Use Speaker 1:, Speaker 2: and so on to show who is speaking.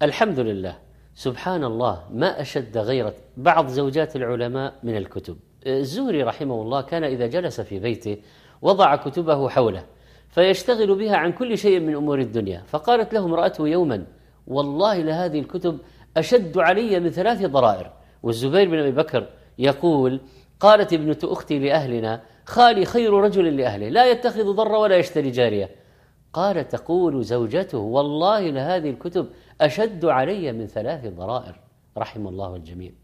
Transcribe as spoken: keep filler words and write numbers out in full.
Speaker 1: الحمد لله. سبحان الله، ما أشد غيرة بعض زوجات العلماء من الكتب. الزهري رحمه الله كان إذا جلس في بيته وضع كتبه حوله فيشتغل بها عن كل شيء من أمور الدنيا، فقالت له امرأته يوما: والله لهذه الكتب أشد علي من ثلاث ضرائر. والزبير بن أبي بكر يقول: قالت ابنة أختي لأهلنا: خالي خير رجل لأهله، لا يتخذ ضر ولا يشتري جارية. قال: تقول زوجته: والله لهذه الكتب أشد علي من ثلاث ضرائر. رحم الله الجميع.